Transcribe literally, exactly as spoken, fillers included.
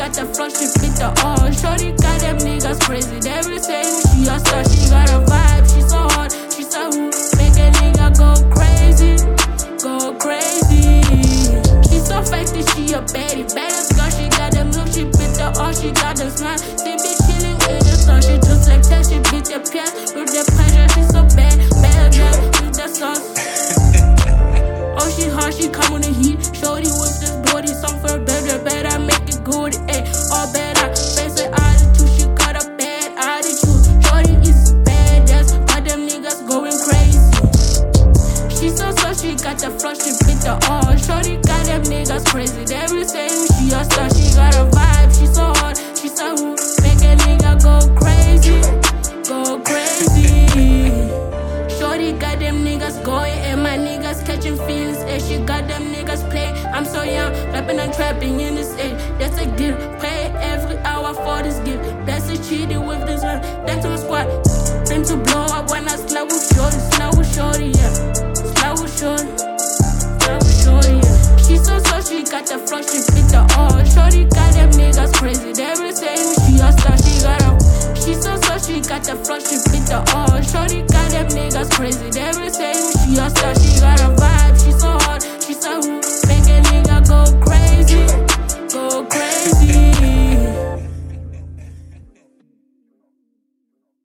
got the flow, she beat the all. Shorty got them niggas crazy. They be saying she a star, she got a vibe. She so hot, she so who make a nigga go crazy, go crazy. She so feisty, she a baddie, baddest girl. She got them look, she beat the all, she got them smile. She be chilling in the sun, she just like that. She beat the pies with the pressure. She so bad, bad girl with the sauce. Oh, she hard, she come on the heat. Shorty with this body, song for better, better make it good, eh? All better, face it attitude, she got a bad attitude. Shorty is badass, but them niggas going crazy. She so so, she got the flow, she beat the all. Shorty got them niggas crazy. They be saying she a star, she got a vibe. She so hot, she so who make a nigga go crazy, go crazy. Shorty got them niggas going, and my niggas catching feelings. And she got them niggas playing. I'm so young, rapping and trapping in this age. That's a gift. Pay every hour for this gift. That's a cheating with this one. Thanks to my squad. Them to blow up when I slow with shorty, slow with shorty, yeah. Slow with shorty, slow with shorty, yeah. She so so, she got the flow, she beat the all. Shorty got them niggas crazy. They